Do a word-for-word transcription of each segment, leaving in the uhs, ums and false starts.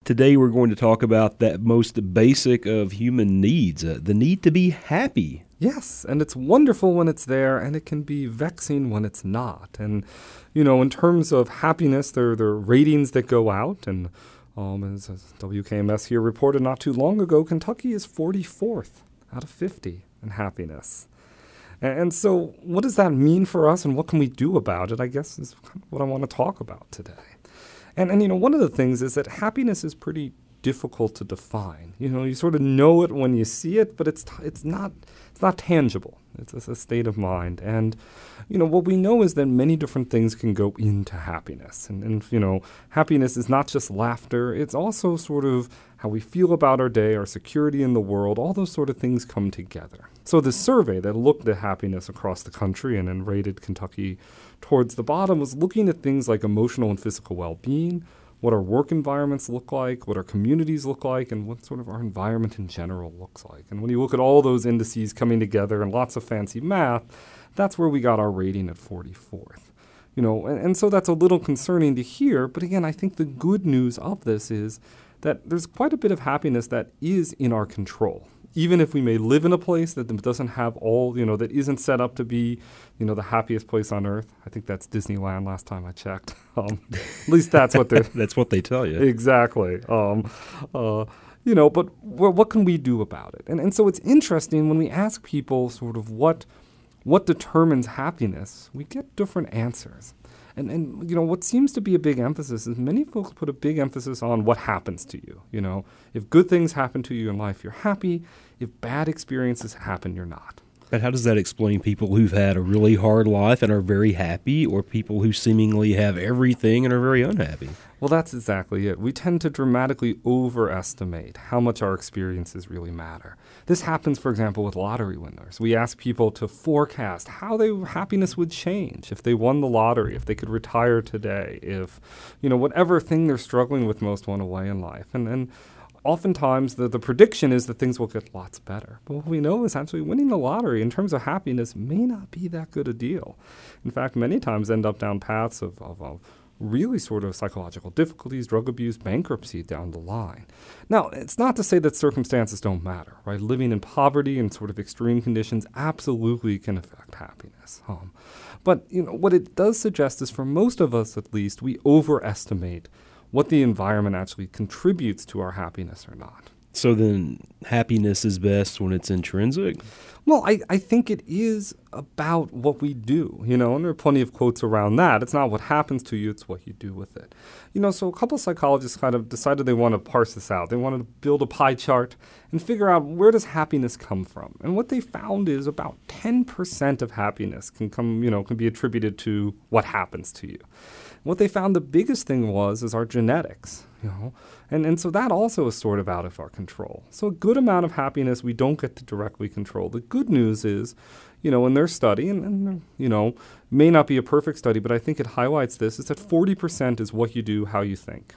Today we're going to talk about that most basic of human needs, uh, the need to be happy. Yes, and it's wonderful when it's there, and it can be vexing when it's not. And, you know, in terms of happiness, there, there are ratings that go out, and um, as, as W K M S here reported not too long ago, Kentucky is forty-fourth out of fifty in happiness. And, and so what does that mean for us, and what can we do about it, I guess, is kind of what I want to talk about today. And, and, you know, one of the things is that happiness is pretty difficult to define. You know, you sort of know it when you see it, but it's it's not it's not tangible. It's, it's a state of mind. And, you know, what we know is that many different things can go into happiness. And, and, you know, happiness is not just laughter. It's also sort of how we feel about our day, our security in the world. All those sort of things come together. So the survey that looked at happiness across the country and then rated Kentucky towards the bottom was looking at things like emotional and physical well-being, what our work environments look like, what our communities look like, and what sort of our environment in general looks like. And when you look at all those indices coming together and lots of fancy math, that's where we got our rating at forty-fourth. You know, and, and so that's a little concerning to hear, but again, I think the good news of this is that there's quite a bit of happiness that is in our control. Even if we may live in a place that doesn't have all, you know, that isn't set up to be, you know, the happiest place on earth. I think that's Disneyland last time I checked. Um, at least that's what they're... That's what they tell you. Exactly. Um, uh, you know, but wh- what can we do about it? And and so it's interesting when we ask people sort of what what determines happiness, we get different answers. And, and, you know, what seems to be a big emphasis is many folks put a big emphasis on what happens to you. You know, if good things happen to you in life, you're happy. If bad experiences happen, you're not. But how does that explain people who've had a really hard life and are very happy, or people who seemingly have everything and are very unhappy? Well, that's exactly it. We tend to dramatically overestimate how much our experiences really matter. This happens, for example, with lottery winners. We ask people to forecast how their happiness would change if they won the lottery, if they could retire today, if, you know, whatever thing they're struggling with most went away in life. And, and oftentimes the, the prediction is that things will get lots better. But what we know is actually winning the lottery in terms of happiness may not be that good a deal. In fact, many times end up down paths of, of, of really sort of psychological difficulties, drug abuse, bankruptcy down the line. Now, it's not to say that circumstances don't matter, right? Living in poverty and sort of extreme conditions absolutely can affect happiness. Um, but, you know, what it does suggest is for most of us, at least, we overestimate what the environment actually contributes to our happiness or not. So then happiness is best when it's intrinsic? Well, I, I think it is about what we do, you know, and there are plenty of quotes around that. It's not what happens to you, it's what you do with it. You know, so a couple of psychologists kind of decided they want to parse this out. They wanted to build a pie chart and figure out where does happiness come from. And what they found is about ten percent of happiness can come, you know, can be attributed to what happens to you. What they found the biggest thing was is our genetics, you know, and, and so that also is sort of out of our control. So a good amount of happiness we don't get to directly control. The good news is, you know, in their study, and, and you know, may not be a perfect study, but I think it highlights this, is that forty percent is what you do, how you think.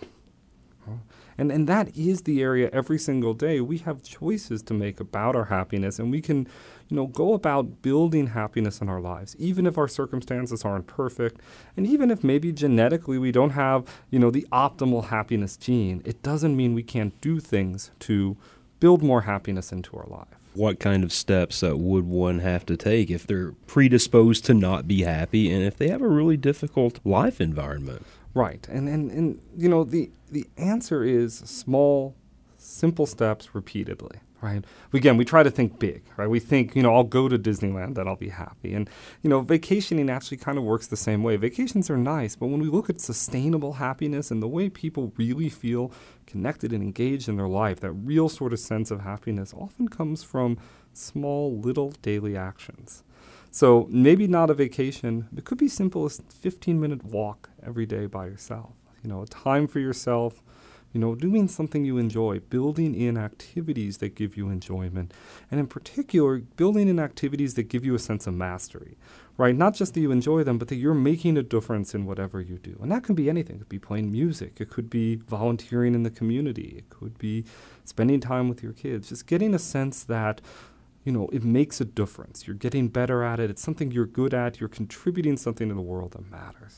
And and that is the area every single day we have choices to make about our happiness, and we can, you know, go about building happiness in our lives, even if our circumstances aren't perfect, and even if maybe genetically we don't have, you know, the optimal happiness gene. It doesn't mean we can't do things to build more happiness into our life. What kind of steps uh, would one have to take if they're predisposed to not be happy and if they have a really difficult life environment? Right. And, and, and you know, the, the answer is small, simple steps repeatedly, right? Again, we try to think big, right? We think, you know, I'll go to Disneyland, then I'll be happy. And, you know, vacationing actually kind of works the same way. Vacations are nice, but when we look at sustainable happiness and the way people really feel connected and engaged in their life, that real sort of sense of happiness often comes from small, little daily actions. So maybe not a vacation. It could be simple as fifteen-minute walk every day by yourself. You know, a time for yourself, you know, doing something you enjoy, building in activities that give you enjoyment, and in particular, building in activities that give you a sense of mastery, right? Not just that you enjoy them, but that you're making a difference in whatever you do. And that can be anything. It could be playing music. It could be volunteering in the community. It could be spending time with your kids. Just getting a sense that, you know, it makes a difference. You're getting better at it. It's something you're good at. You're contributing something to the world that matters.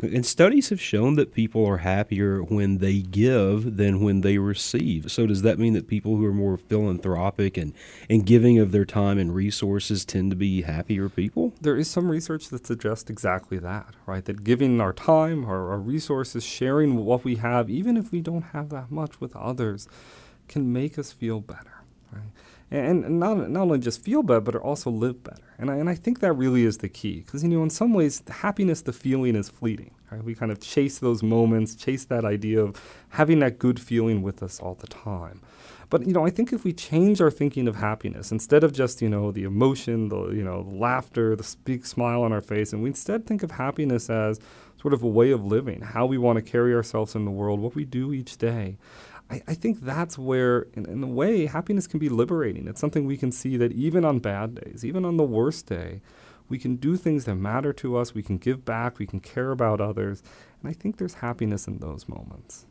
And studies have shown that people are happier when they give than when they receive. So does that mean that people who are more philanthropic and, and giving of their time and resources tend to be happier people? There is some research that suggests exactly that, right? That giving our time, our, our resources, sharing what we have, even if we don't have that much with others, can make us feel better, right? And, and not, not only just feel better, but also live better. And I, and I think that really is the key. Because, you know, in some ways, the happiness, the feeling is fleeting, right? We kind of chase those moments, chase that idea of having that good feeling with us all the time. But, you know, I think if we change our thinking of happiness, instead of just, you know, the emotion, the, you know, laughter, the big smile on our face, and we instead think of happiness as sort of a way of living, how we want to carry ourselves in the world, what we do each day, I, I think that's where, in, in a way, happiness can be liberating. It's something we can see that even on bad days, even on the worst day, we can do things that matter to us, we can give back, we can care about others, and I think there's happiness in those moments.